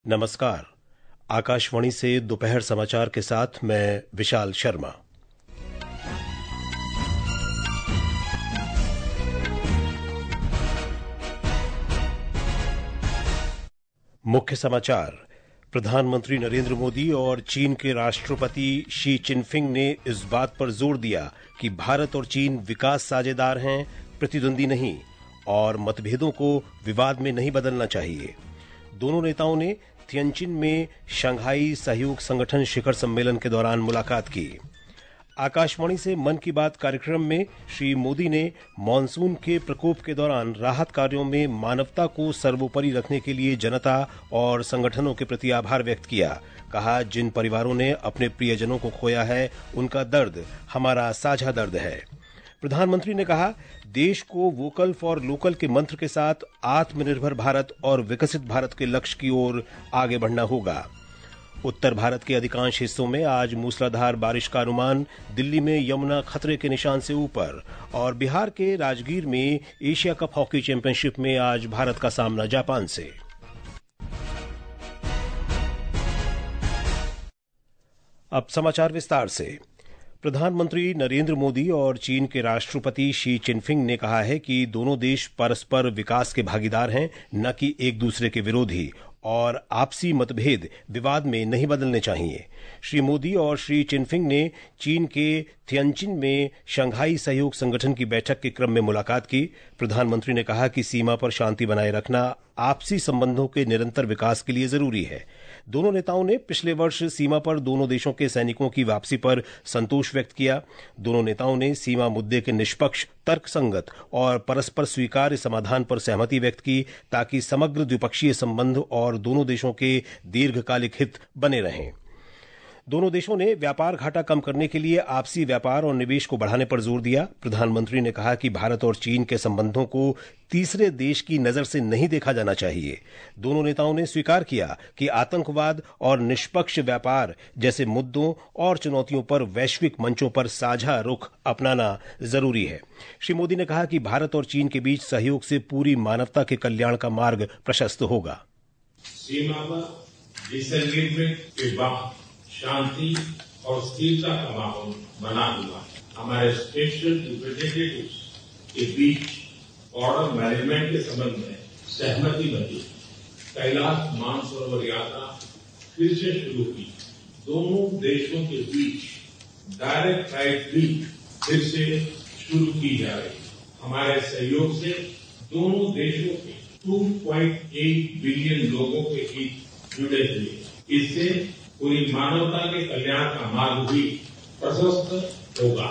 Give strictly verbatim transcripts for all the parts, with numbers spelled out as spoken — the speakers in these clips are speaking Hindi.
नमस्कार। आकाशवाणी से दोपहर समाचार के साथ मैं विशाल शर्मा। मुख्य समाचार। प्रधानमंत्री नरेंद्र मोदी और चीन के राष्ट्रपति शी चिनफिंग ने इस बात पर जोर दिया कि भारत और चीन विकास साझेदार हैं, प्रतिद्वंदी नहीं, और मतभेदों को विवाद में नहीं बदलना चाहिए। दोनों नेताओं ने थियनचिन में शंघाई सहयोग संगठन शिखर सम्मेलन के दौरान मुलाकात की। आकाशवाणी से मन की बात कार्यक्रम में श्री मोदी ने मॉनसून के प्रकोप के दौरान राहत कार्यों में मानवता को सर्वोपरि रखने के लिए जनता और संगठनों के प्रति आभार व्यक्त किया। कहा, जिन परिवारों ने अपने प्रियजनों को खोया है, उनका दर्द हमारा साझा दर्द है। प्रधानमंत्री ने कहा, देश को वोकल फॉर लोकल के मंत्र के साथ आत्मनिर्भर भारत और विकसित भारत के लक्ष्य की ओर आगे बढ़ना होगा। उत्तर भारत के अधिकांश हिस्सों में आज मूसलाधार बारिश का अनुमान। दिल्ली में यमुना खतरे के निशान से ऊपर, और बिहार के राजगीर में एशिया कप हॉकी चैंपियनशिप में आज भारत का सामना जापान से। अब समाचार विस्तार से। प्रधानमंत्री नरेंद्र मोदी और चीन के राष्ट्रपति शी चिनफिंग ने कहा है कि दोनों देश परस्पर विकास के भागीदार हैं, न कि एक दूसरे के विरोधी, और आपसी मतभेद विवाद में नहीं बदलने चाहिए। श्री मोदी और श्री चिनफिंग ने चीन के थियनचिन में शंघाई सहयोग संगठन की बैठक के क्रम में मुलाकात की। प्रधानमंत्री ने कहा कि सीमा पर शांति बनाए रखना आपसी संबंधों के निरंतर विकास के लिए जरूरी है। दोनों नेताओं ने पिछले वर्ष सीमा पर दोनों देशों के सैनिकों की वापसी पर संतोष व्यक्त किया। दोनों नेताओं ने सीमा मुद्दे के निष्पक्ष, तर्कसंगत और परस्पर स्वीकार्य समाधान पर सहमति व्यक्त की, ताकि समग्र द्विपक्षीय संबंध और दोनों देशों के दीर्घकालिक हित बने रहें। दोनों देशों ने व्यापार घाटा कम करने के लिए आपसी व्यापार और निवेश को बढ़ाने पर जोर दिया। प्रधानमंत्री ने कहा कि भारत और चीन के संबंधों को तीसरे देश की नजर से नहीं देखा जाना चाहिए। दोनों नेताओं ने स्वीकार किया कि आतंकवाद और निष्पक्ष व्यापार जैसे मुद्दों और चुनौतियों पर वैश्विक मंचों पर साझा रुख अपनाना जरूरी है। श्री मोदी ने कहा कि भारत और चीन के बीच सहयोग से पूरी मानवता के कल्याण का मार्ग प्रशस्त होगा। सीमा पर डिसएंगेजमेंट के बाद शांति और स्थिरता का माहौल बना हुआ है। हमारे स्पेशल रिप्रेजेंटेटिव्स के बीच बॉर्डर मैनेजमेंट के संबंध में सहमति बनी। कैलाश मानसरोवर यात्रा फिर से शुरू की। दोनों देशों के बीच डायरेक्ट फ्लाइट भी फिर से शुरू की जा रही है। हमारे सहयोग से दोनों देशों के दो पॉइंट आठ बिलियन लोगों के हित जुड़े हुए। इससे पूरी मानवता के कल्याण का मार्ग भी प्रशस्त होगा।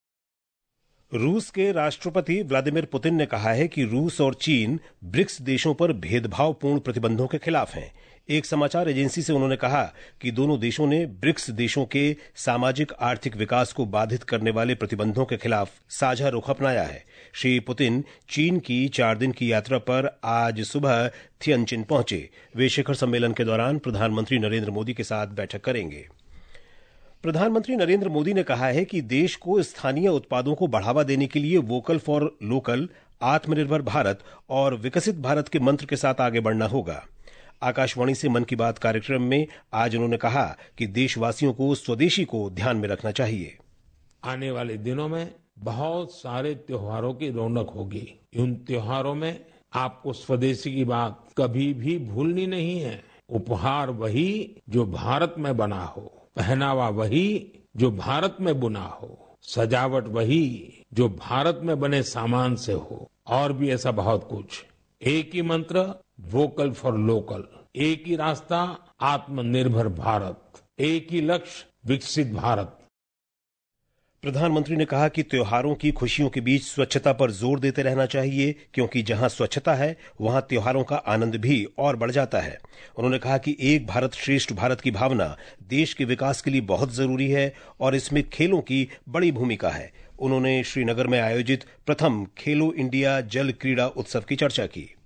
रूस के राष्ट्रपति व्लादिमीर पुतिन ने कहा है कि रूस और चीन ब्रिक्स देशों पर भेदभावपूर्ण प्रतिबंधों के खिलाफ हैं। एक समाचार एजेंसी से उन्होंने कहा कि दोनों देशों ने ब्रिक्स देशों के सामाजिक आर्थिक विकास को बाधित करने वाले प्रतिबंधों के खिलाफ साझा रुख अपनाया है। श्री पुतिन चीन की चार दिन की यात्रा पर आज सुबह थियनचिन पहुंचे। वे शिखर सम्मेलन के दौरान प्रधानमंत्री नरेंद्र मोदी के साथ बैठक करेंगे। प्रधानमंत्री नरेंद्र मोदी ने कहा है कि देश को स्थानीय उत्पादों को बढ़ावा देने के लिए वोकल फॉर लोकल, आत्मनिर्भर भारत और विकसित भारत के मंत्र के साथ आगे बढ़ना होगा। आकाशवाणी से मन की बात कार्यक्रम में आज उन्होंने कहा कि देशवासियों को स्वदेशी को ध्यान में रखना चाहिए। आने वाले दिनों में बहुत सारे त्योहारों की रौनक होगी। उन त्योहारों में आपको स्वदेशी की बात कभी भी भूलनी नहीं है। उपहार वही जो भारत में बना हो, पहनावा वही जो भारत में बुना हो, सजावट वही जो भारत में बने सामान से हो, और भी ऐसा बहुत कुछ। एक ही मंत्र, वोकल फॉर लोकल। एक ही रास्ता, आत्मनिर्भर भारत। एक ही लक्ष्य, विकसित भारत। प्रधानमंत्री ने कहा कि त्योहारों की खुशियों के बीच स्वच्छता पर जोर देते रहना चाहिए, क्योंकि जहां स्वच्छता है वहां त्योहारों का आनंद भी और बढ़ जाता है। उन्होंने कहा कि एक भारत श्रेष्ठ भारत की भावना देश के विकास के लिए बहुत जरूरी है, और इसमें खेलों की बड़ी भूमिका है। उन्होंने श्रीनगर में आयोजित प्रथम खेलो इंडिया जल क्रीड़ा उत्सव की चर्चा की।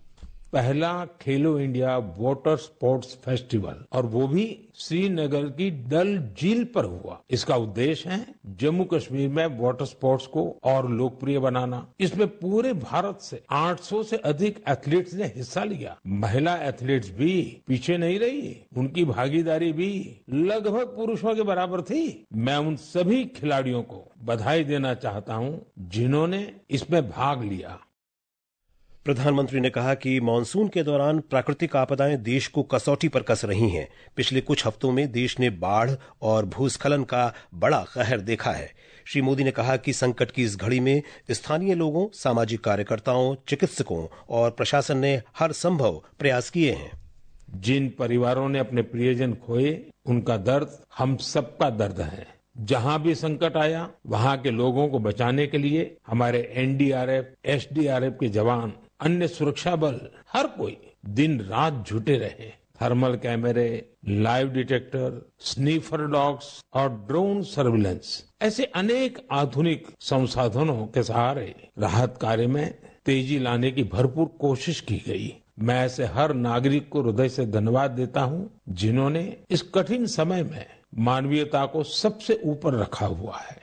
पहला खेलो इंडिया वाटर स्पोर्ट्स फेस्टिवल, और वो भी श्रीनगर की डल झील पर हुआ। इसका उद्देश्य है जम्मू कश्मीर में वाटर स्पोर्ट्स को और लोकप्रिय बनाना। इसमें पूरे भारत से आठ सौ से अधिक एथलीट्स ने हिस्सा लिया। महिला एथलीट्स भी पीछे नहीं रही, उनकी भागीदारी भी लगभग पुरुषों के बराबर थी। मैं उन सभी खिलाड़ियों को बधाई देना चाहता हूं जिन्होंने इसमें भाग लिया। प्रधानमंत्री ने कहा कि मानसून के दौरान प्राकृतिक आपदाएं देश को कसौटी पर कस रही हैं। पिछले कुछ हफ्तों में देश ने बाढ़ और भूस्खलन का बड़ा कहर देखा है। श्री मोदी ने कहा कि संकट की इस घड़ी में स्थानीय लोगों, सामाजिक कार्यकर्ताओं, चिकित्सकों और प्रशासन ने हर संभव प्रयास किए हैं। जिन परिवारों ने अपने प्रियजन खोए, उनका दर्द हम सबका दर्द है। जहां भी संकट आया, वहां के लोगों को बचाने के लिए हमारे एनडीआरएफ, एसडीआरएफ के जवान, अन्य सुरक्षा बल, हर कोई दिन रात जुटे रहे। थर्मल कैमरे, लाइव डिटेक्टर, स्नीफर डॉग्स और ड्रोन सर्विलेंस ऐसे अनेक आधुनिक संसाधनों के सहारे राहत कार्य में तेजी लाने की भरपूर कोशिश की गई। मैं ऐसे हर नागरिक को हृदय से धन्यवाद देता हूं जिन्होंने इस कठिन समय में मानवीयता को सबसे ऊपर रखा हुआ है।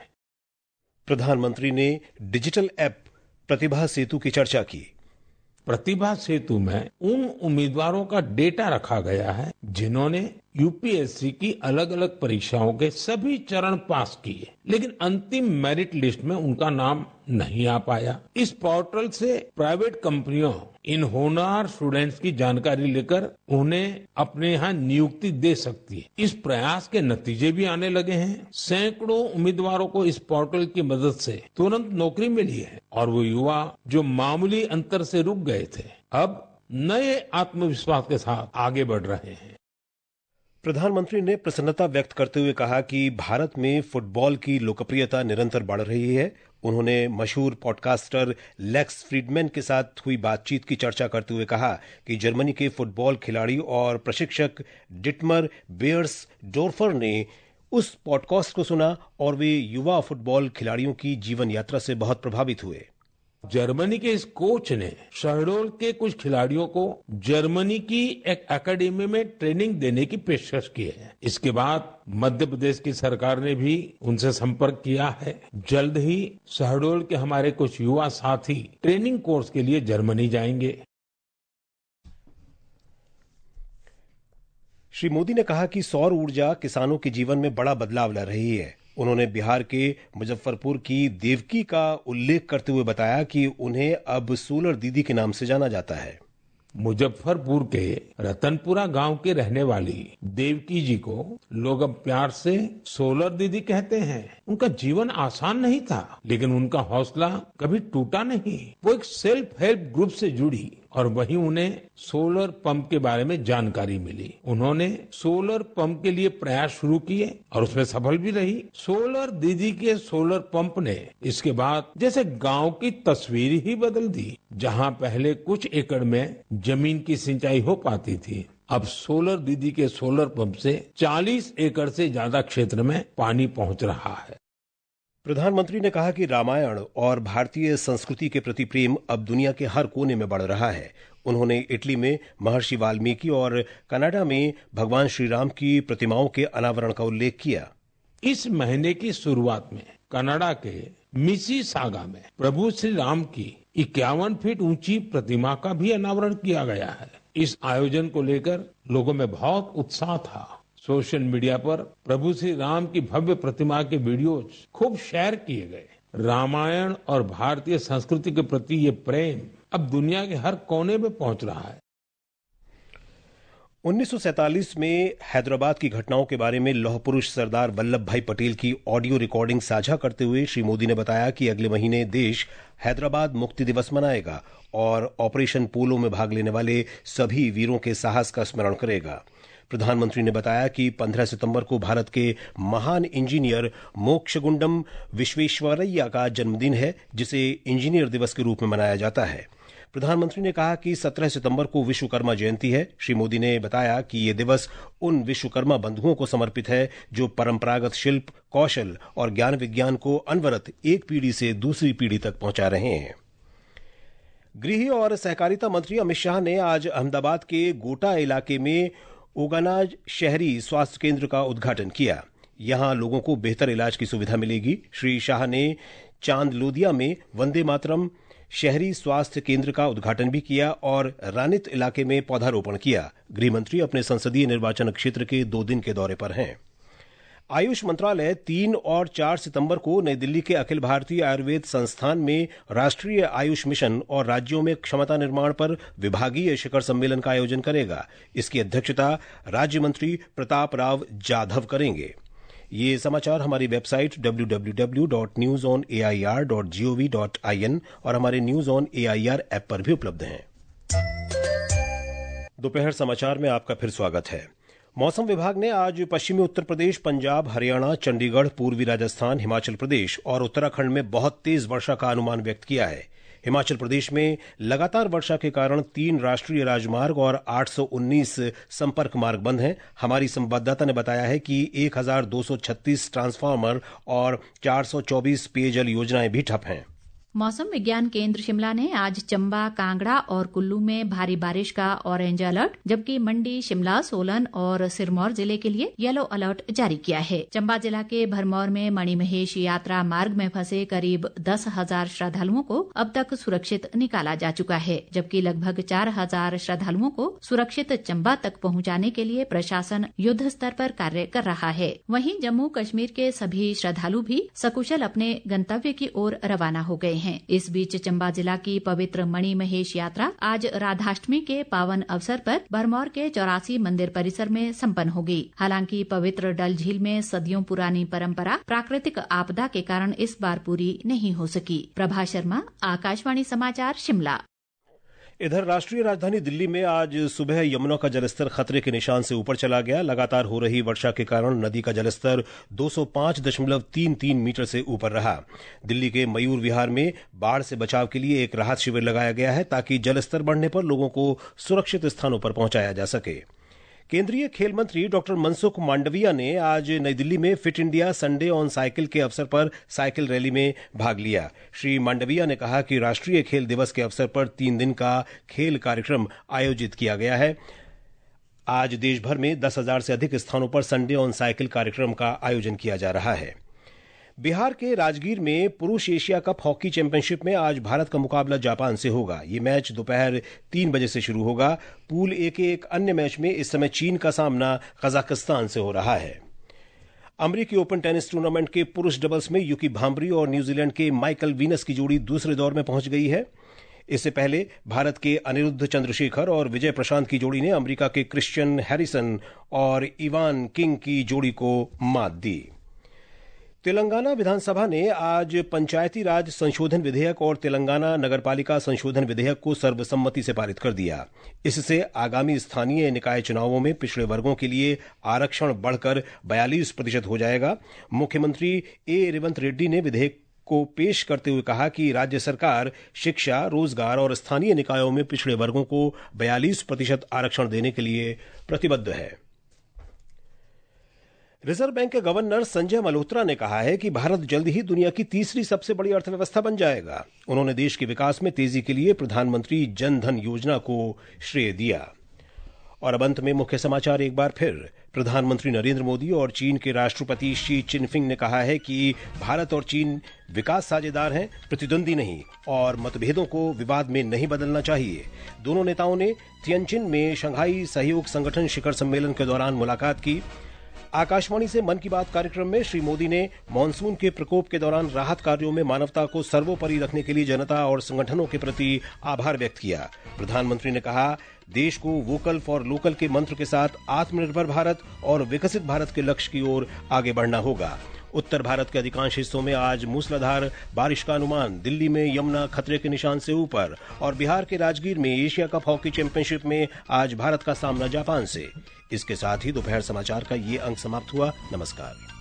प्रधानमंत्री ने डिजिटल ऐप प्रतिभा सेतु की चर्चा की। प्रतिभा सेतु में उन उम्मीदवारों का डेटा रखा गया है जिन्होंने यूपीएससी की अलग अलग परीक्षाओं के सभी चरण पास किए, लेकिन अंतिम मेरिट लिस्ट में उनका नाम नहीं आ पाया। इस पोर्टल से प्राइवेट कंपनियों इन होनहार स्टूडेंट्स की जानकारी लेकर उन्हें अपने यहाँ नियुक्ति दे सकती है। इस प्रयास के नतीजे भी आने लगे हैं। सैकड़ों उम्मीदवारों को इस पोर्टल की मदद से तुरंत नौकरी मिली है और वो युवा जो मामूली अंतर से रुक गए थे, अब नए आत्मविश्वास के साथ आगे बढ़ रहे हैं। प्रधानमंत्री ने प्रसन्नता व्यक्त करते हुए कहा कि भारत में फुटबॉल की लोकप्रियता निरंतर बढ़ रही है। उन्होंने मशहूर पॉडकास्टर लेक्स फ्रीडमैन के साथ हुई बातचीत की चर्चा करते हुए कहा कि जर्मनी के फुटबॉल खिलाड़ी और प्रशिक्षक डिटमर बेयर्स डोर्फर ने उस पॉडकास्ट को सुना और वे युवा फुटबॉल खिलाड़ियों की जीवन यात्रा से बहुत प्रभावित हुए। जर्मनी के इस कोच ने शहडोल के कुछ खिलाड़ियों को जर्मनी की एक एकेडमी में ट्रेनिंग देने की पेशकश की है। इसके बाद मध्य प्रदेश की सरकार ने भी उनसे संपर्क किया है। जल्द ही शहडोल के हमारे कुछ युवा साथी ट्रेनिंग कोर्स के लिए जर्मनी जाएंगे। श्री मोदी ने कहा कि सौर ऊर्जा किसानों के जीवन में बड़ा बदलाव ला रही है। उन्होंने बिहार के मुजफ्फरपुर की देवकी का उल्लेख करते हुए बताया कि उन्हें अब सोलर दीदी के नाम से जाना जाता है। मुजफ्फरपुर के रतनपुरा गांव के रहने वाली देवकी जी को लोग अब प्यार से सोलर दीदी कहते हैं। उनका जीवन आसान नहीं था, लेकिन उनका हौसला कभी टूटा नहीं। वो एक सेल्फ हेल्प ग्रुप से जुड़ी और वहीं उन्हें सोलर पंप के बारे में जानकारी मिली। उन्होंने सोलर पंप के लिए प्रयास शुरू किए और उसमें सफल भी रही। सोलर दीदी के सोलर पंप ने इसके बाद जैसे गांव की तस्वीर ही बदल दी। जहां पहले कुछ एकड़ में जमीन की सिंचाई हो पाती थी, अब सोलर दीदी के सोलर पंप से चालीस एकड़ से ज्यादा क्षेत्र में पानी पहुंच रहा है। प्रधानमंत्री ने कहा कि रामायण और भारतीय संस्कृति के प्रति प्रेम अब दुनिया के हर कोने में बढ़ रहा है। उन्होंने इटली में महर्षि वाल्मीकि और कनाडा में भगवान श्री राम की प्रतिमाओं के अनावरण का उल्लेख किया। इस महीने की शुरुआत में कनाडा के मिसिसागा में प्रभु श्री राम की इक्यावन फीट ऊंची प्रतिमा का भी अनावरण किया गया है। इस आयोजन को लेकर लोगों में बहुत उत्साह था। सोशल मीडिया पर प्रभु श्री राम की भव्य प्रतिमा के वीडियोज खूब शेयर किए गए। रामायण और भारतीय संस्कृति के प्रति ये प्रेम अब दुनिया के हर कोने में पहुंच रहा है। उन्नीस सौ सैंतालीस में हैदराबाद की घटनाओं के बारे में लौह पुरुष सरदार वल्लभ भाई पटेल की ऑडियो रिकॉर्डिंग साझा करते हुए श्री मोदी ने बताया कि अगले महीने देश हैदराबाद मुक्ति दिवस मनाएगा और ऑपरेशन पोलो में भाग लेने वाले सभी वीरों के साहस का स्मरण करेगा। प्रधानमंत्री ने बताया कि पंद्रह सितंबर को भारत के महान इंजीनियर मोक्षगुंडम विश्वेश्वरैया का जन्मदिन है, जिसे इंजीनियर दिवस के रूप में मनाया जाता है। प्रधानमंत्री ने कहा कि सत्रह सितंबर को विश्वकर्मा जयंती है। श्री मोदी ने बताया कि ये दिवस उन विश्वकर्मा बंधुओं को समर्पित है जो परंपरागत शिल्प, कौशल और ज्ञान विज्ञान को अनवरत एक पीढ़ी से दूसरी पीढ़ी तक पहुंचा रहे हैं। गृह और सहकारिता मंत्री अमित शाह ने आज अहमदाबाद के गोटा इलाके में ओगानाज शहरी स्वास्थ्य केंद्र का उद्घाटन किया। यहां लोगों को बेहतर इलाज की सुविधा मिलेगी। श्री शाह ने चांदलोदिया में वंदे मातरम शहरी स्वास्थ्य केंद्र का उद्घाटन भी किया और रानित इलाके में पौधारोपण किया। गृहमंत्री अपने संसदीय निर्वाचन क्षेत्र के दो दिन के दौरे पर हैं। आयुष मंत्रालय तीन और चार सितंबर को नई दिल्ली के अखिल भारतीय आयुर्वेद संस्थान में राष्ट्रीय आयुष मिशन और राज्यों में क्षमता निर्माण पर विभागीय शिखर सम्मेलन का आयोजन करेगा। इसकी अध्यक्षता राज्य मंत्री प्रताप राव जाधव करेंगे। ये समाचार हमारी website W W W dot news on A I R dot G O V dot I N और हमारे news on A I R app पर भी उपलब्ध हैं। दोपहर समाचार में आपका फिर स्वागत है। मौसम विभाग ने आज पश्चिमी उत्तर प्रदेश, पंजाब, हरियाणा, चंडीगढ़, पूर्वी राजस्थान, हिमाचल प्रदेश और उत्तराखंड में बहुत तेज वर्षा का अनुमान व्यक्त किया है। हिमाचल प्रदेश में लगातार वर्षा के कारण तीन राष्ट्रीय राजमार्ग और आठ सौ उन्नीस संपर्क मार्ग बंद हैं। हमारी संवाददाता ने बताया है कि एक हज़ार दो सौ छत्तीस ट्रांसफार्मर और चार सौ चौबीस पेयजल योजनाएं भी ठप हैं। मौसम विज्ञान केंद्र शिमला ने आज चंबा, कांगड़ा और कुल्लू में भारी बारिश का ऑरेंज अलर्ट, जबकि मंडी, शिमला, सोलन और सिरमौर जिले के लिए येलो अलर्ट जारी किया है। चंबा जिला के भरमौर में मणिमहेश यात्रा मार्ग में फंसे करीब दस हजार श्रद्धालुओं को अब तक सुरक्षित निकाला जा चुका है, जबकि लगभग चार हजार श्रद्धालुओं को सुरक्षित चंबा तक पहुंचाने के लिए प्रशासन युद्ध स्तर पर कार्य कर रहा है। वहीं जम्मू कश्मीर के सभी श्रद्धालु भी सकुशल अपने गंतव्य की ओर रवाना हो गए हैं। इस बीच चंबा जिला की पवित्र मणिमहेश यात्रा आज राधाष्टमी के पावन अवसर पर भरमौर के चौरासी मंदिर परिसर में संपन्न होगी। हालांकि पवित्र डल झील में सदियों पुरानी परंपरा प्राकृतिक आपदा के कारण इस बार पूरी नहीं हो सकी। प्रभा शर्मा, आकाशवाणी समाचार, शिमला। इधर राष्ट्रीय राजधानी दिल्ली में आज सुबह यमुना का जलस्तर खतरे के निशान से ऊपर चला गया। लगातार हो रही वर्षा के कारण नदी का जलस्तर दो सौ पाँच दशमलव तीन तीन मीटर से ऊपर रहा। दिल्ली के मयूर विहार में बाढ़ से बचाव के लिए एक राहत शिविर लगाया गया है ताकि जलस्तर बढ़ने पर लोगों को सुरक्षित स्थानों पर पहुंचाया जा सके। केंद्रीय खेल मंत्री डॉक्टर मनसुख मांडविया ने आज नई दिल्ली में Fit India Sunday on cycle के अवसर पर साइकिल रैली में भाग लिया। श्री मांडविया ने कहा कि राष्ट्रीय खेल दिवस के अवसर पर तीन दिन का खेल कार्यक्रम आयोजित किया गया है। आज देश भर में दस हजार से अधिक स्थानों पर संडे ऑन साइकिल कार्यक्रम का आयोजन किया जा रहा है। बिहार के राजगीर में पुरुष एशिया कप हॉकी चैंपियनशिप में आज भारत का मुकाबला जापान से होगा। ये मैच दोपहर तीन बजे से शुरू होगा। पूल ए के एक अन्य मैच में इस समय चीन का सामना कजाकिस्तान से हो रहा है। अमेरिकी ओपन टेनिस टूर्नामेंट के पुरुष डबल्स में युकी भांबरी और न्यूजीलैंड के माइकल वीनस की जोड़ी दूसरे दौर में पहुंच गई है। इससे पहले भारत के अनिरुद्ध चंद्रशेखर और विजय प्रशांत की जोड़ी ने अमेरिका के क्रिश्चियन हैरिसन और इवान किंग की जोड़ी को मात दी। तेलंगाना विधानसभा ने आज पंचायती राज संशोधन विधेयक और तेलंगाना नगरपालिका संशोधन विधेयक को सर्वसम्मति से पारित कर दिया। इससे आगामी स्थानीय निकाय चुनावों में पिछड़े वर्गों के लिए आरक्षण बढ़कर बयालीस प्रतिशत हो जाएगा। मुख्यमंत्री ए रेवंत रेड्डी ने विधेयक को पेश करते हुए कहा कि राज्य सरकार शिक्षा, रोजगार और स्थानीय निकायों में पिछड़े वर्गों को बयालीस प्रतिशत आरक्षण देने के लिए प्रतिबद्ध है। रिजर्व बैंक के गवर्नर संजय मल्होत्रा ने कहा है कि भारत जल्द ही दुनिया की तीसरी सबसे बड़ी अर्थव्यवस्था बन जाएगा। उन्होंने देश के विकास में तेजी के लिए प्रधानमंत्री जन धन योजना को श्रेय दिया। और अब अंत में मुख्य समाचार एक बार फिर। प्रधानमंत्री नरेंद्र मोदी और चीन के राष्ट्रपति शी चिनफिंग ने कहा है कि भारत और चीन विकास साझेदार हैं, प्रतिद्वंदी नहीं, और मतभेदों को विवाद में नहीं बदलना चाहिए। दोनों नेताओं ने तियानजिन में शंघाई सहयोग संगठन शिखर सम्मेलन के दौरान मुलाकात की। आकाशवाणी से मन की बात कार्यक्रम में श्री मोदी ने मानसून के प्रकोप के दौरान राहत कार्यों में मानवता को सर्वोपरि रखने के लिए जनता और संगठनों के प्रति आभार व्यक्त किया। प्रधानमंत्री ने कहा, देश को वोकल फॉर लोकल के मंत्र के साथ आत्मनिर्भर भारत और विकसित भारत के लक्ष्य की ओर आगे बढ़ना होगा। उत्तर भारत के अधिकांश हिस्सों में आज मूसलाधार बारिश का अनुमान। दिल्ली में यमुना खतरे के निशान से ऊपर। और बिहार के राजगीर में एशिया कप हॉकी चैंपियनशिप में आज भारत का सामना जापान से। इसके साथ ही दोपहर समाचार का ये अंक समाप्त हुआ। नमस्कार।